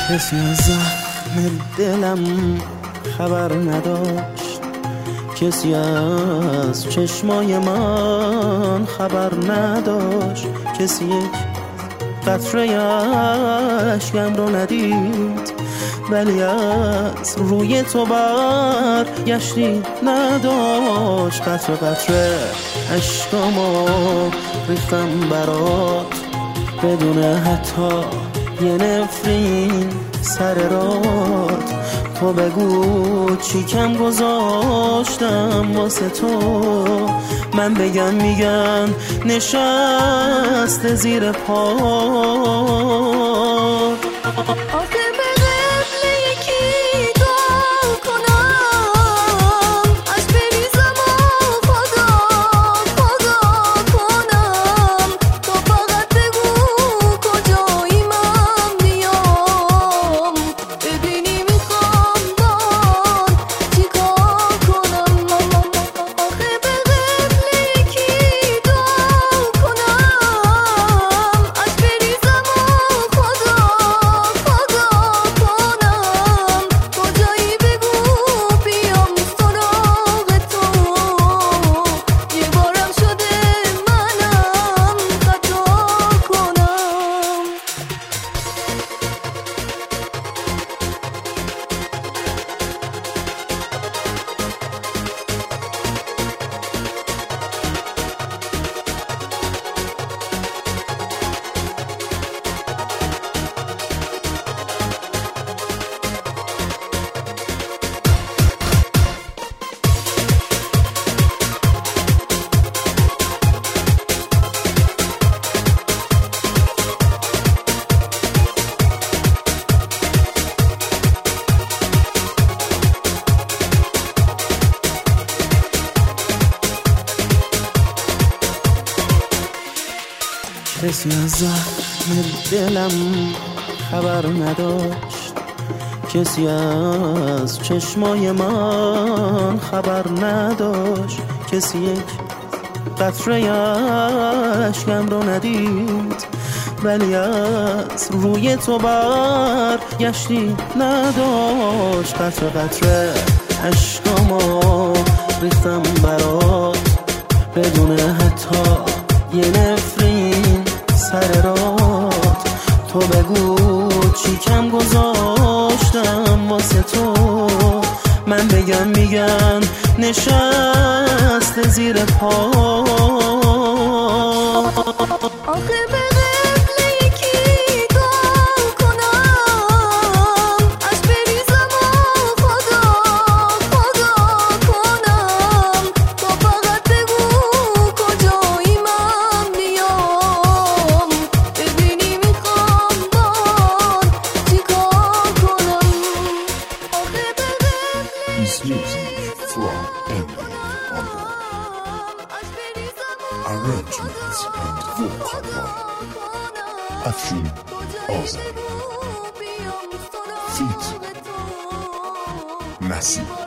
کسی از زخم دلم خبر نداشت، کسی از چشمای من خبر نداشت، کسی یک قطره اشکم رو ندید، ولی از روی تو برگشتی نداشت. قطره قطره اشکامو ریختم برات، بدون حتی یه نفرین سر رات. تو بگو چی کم گذاشتم واسه تو، من بگم میگن نشسته زیر پا. کسی از زخم دلم خبر نداشت، کسی از چشمای من خبر نداشت، کسی یک قطره اشکم رو ندید، ولی از روی تو برگشتی نداشت. قطره قطره اشکامو ریختم برات، بدون حتی یه نفرین سر رات. تو بگو چی کم گذاشتم واسه تو، من بگم میگن نشسته زیر پا. Music from Emily Onda. Arrangements and vocal by Afshin Ozan. Feat. Nasib.